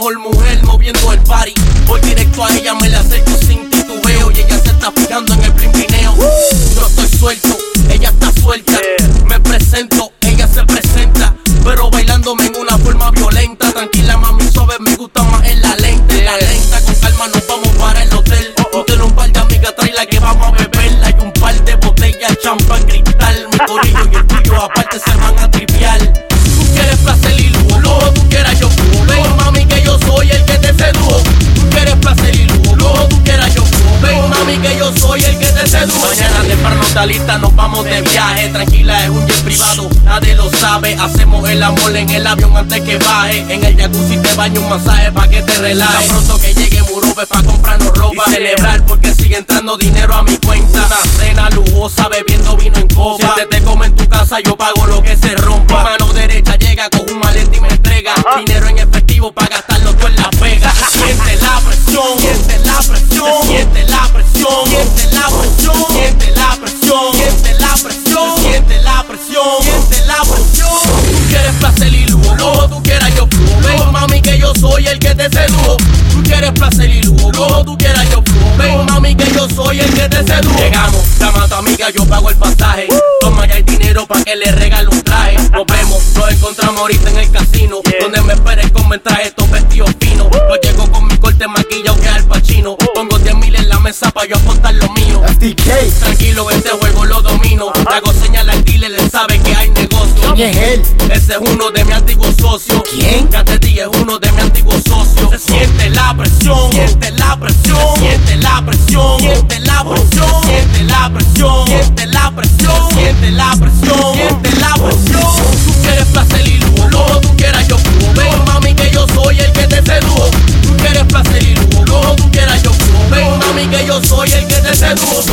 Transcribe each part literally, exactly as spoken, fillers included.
mejor mujer moviendo el party. Voy directo a ella, me la acerco sin titubeo y ella se está fijando en el primpineo. Yo estoy suelto, ella está suelta. Me presento, ella se presenta, pero bailándome en una forma violenta. Tranquila mami, suave, me gusta más en la lente. La lenta, con calma nos vamos para el hotel. Tú tienes un par de amigas, tráela que vamos a beber. Hay un par de botellas, champán, cristal. Mi corillo y el tuyo aparte se van a triviar. Tú quieres placer y lujo, lujo, tú quieras yo fumo. Ven mami que yo soy el que te sedujo. Tú quieres placer y lujo, lujo, tú quieras yo fumo. Ven mami que yo soy el que te sedujo. Mañana temprano está lista, nos vamos de viaje. Tranquila, es un jet privado, nadie lo sabe. Hacemos el amor en el avión antes que baje. En el jacuzzi te baño un masaje pa' que te relajes. Tan pronto que llegue Murobe pa' comprarnos ropa y celebrar porque sigue entrando dinero a mi cuenta. Una cena lujosa bebiendo vino en copa. Si te como en tu casa yo pago lo que se rompa. Mi mano derecha llega con un malete y me entrega dinero en efectivo pa' gastarlo tú en Las Vegas. Siente la presión, siente la presión, siente la presión, siente la presión, siente la presión, siente la presión, siente la presión, siente la presión. Tú quieres placer y lujo, lujo, tú quieras yo flujo. Ven mami que yo soy el que te sedujo. Tú quieres placer y lujo, lujo, tú quieras yo flujo. Ven mami que yo soy el que te sedujo. Llegamos, llama a tu amiga, yo pago el pasaje. Toma ya el dinero pa' que le regale un traje. Nos vemos, nos encontramos ahorita en el casino, donde me esperes con mensajes estos vestidos finos. Yo llego con mi corte maquillado que Al Pacino. Pongo diez mil en la mesa pa' yo apostar lo mío. F D K. Tranquilo, este juego lo domino. Le hago señal al dealer, él sabe que hay negocio. ¿Quién es él? Ese es uno de mis antiguos socios. ¿Quién? Cateti es uno de mis antiguos socios. Se siente la presión, siente la presión, siente la presión, siente la presión, siente la presión, siente la presión, siente la presión, siente la presión. Tú quieres placer y lujo, lujo, tú quieras yo fumo. Ven mami que yo soy el que te sedujo. Tú quieres placer y lujo, lujo, tú quieras yo fumo. Ven mami que yo soy el que te sedujo.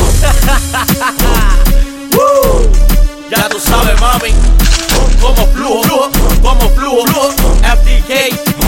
Ya tú sabes mami, como flujo, como flujo, F D K.